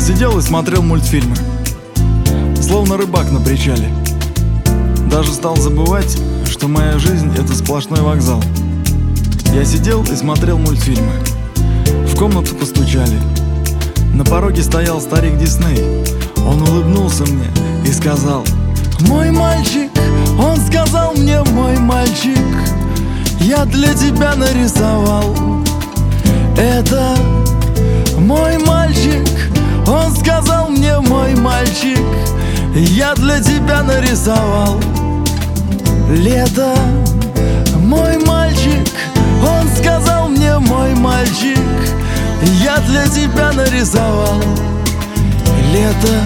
сидел и смотрел мультфильмы, словно рыбак на причале. Даже стал забывать, что моя жизнь — это сплошной вокзал. Я сидел и смотрел мультфильмы. В комнату постучали. На пороге стоял старик Дисней. Он улыбнулся мне и сказал: «Мой мальчик», он сказал мне: «Мой мальчик, я для тебя нарисовал это». Мой мальчик, он сказал мне: «Мой мальчик, я для тебя нарисовал лето». Мой мальчик, он сказал мне: «Мой мальчик, я для тебя нарисовал лето».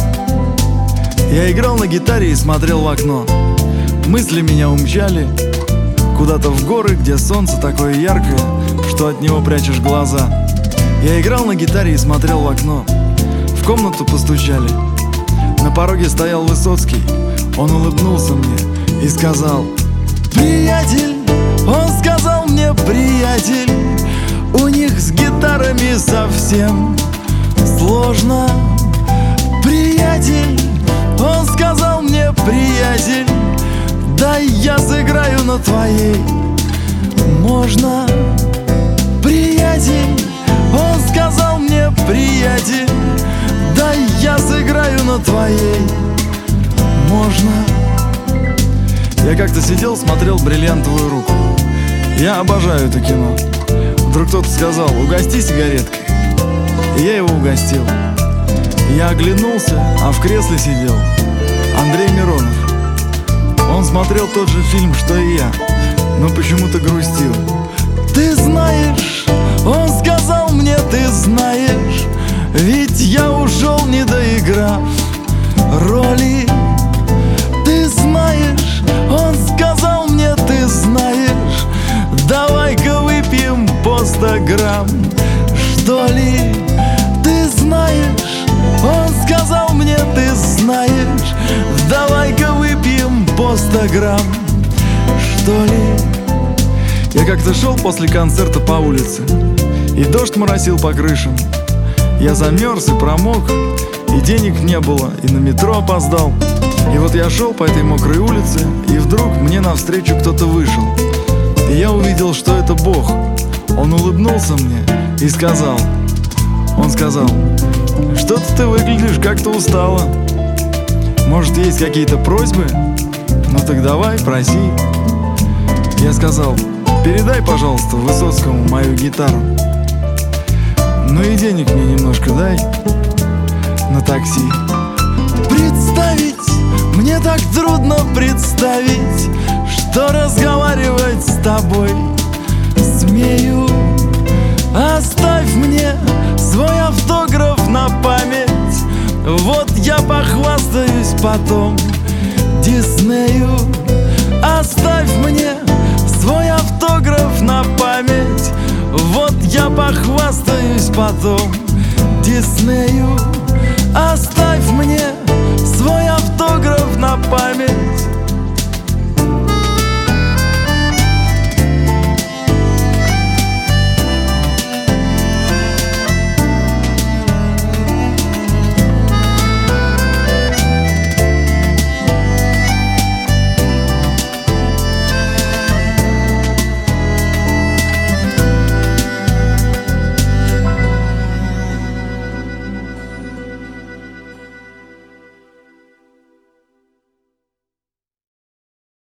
Я играл на гитаре и смотрел в окно. Мысли меня умчали куда-то в горы, где солнце такое яркое, что от него прячешь глаза. Я играл на гитаре и смотрел в окно. В комнату постучали. На пороге стоял Высоцкий. Он улыбнулся мне и сказал: «Приятель», он сказал мне: «Приятель, у них с гитарами совсем сложно». «Приятель», он сказал мне: «Приятель, дай я сыграю на твоей, можно?» «Приятель», он сказал мне: «Приятель, дай я сыграю на твоей, можно?» Я как-то сидел, смотрел «Бриллиантовую руку». Я обожаю это кино. Вдруг кто-то сказал: «Угости сигареткой». И я его угостил. Я оглянулся, а в кресле сидел Андрей Миронов. Он смотрел тот же фильм, что и я, но почему-то грустил. «Ты знаешь», он сказал мне: «Ты знаешь, ведь я ушел, не доиграв роли». «Ты знаешь», он сказал мне: «Ты знаешь, давай-ка выпьем по 100 грамм, что ли». «Ты знаешь», он сказал мне: «Ты знаешь, давай-ка выпьем по 100 грамм, что ли». Я как-то шел после концерта по улице, и дождь моросил по крышам. Я замерз и промок, и денег не было, и на метро опоздал. И вот я шел по этой мокрой улице, и вдруг мне навстречу кто-то вышел. И я увидел, что это Бог. Он улыбнулся мне и сказал: «Что-то ты выглядишь как-то устало. Может, есть какие-то просьбы? Ну так давай, проси». Я сказал: «Передай, пожалуйста, Высоцкому мою гитару. Ну и денег мне немножко дай на такси». Представить, мне так трудно представить, что разговаривать с тобой смею. Оставь мне свой автограф на память, вот я похвастаюсь потом Диснею. Оставь мне свой автограф на память, вот я похвастаюсь потом Диснею. Оставь мне свой автограф на память,